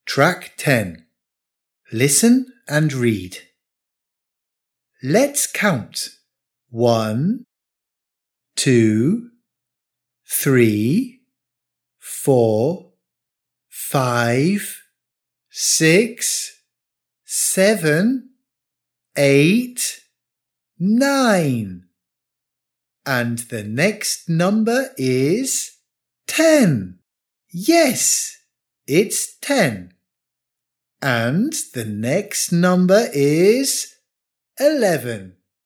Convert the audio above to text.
Track 10. Listen and read. Let's count. 1, 2, 3, 4, 5, 6, 7, 8, 9. And the next number is 10. Yes, it's 10. And the next number is 11.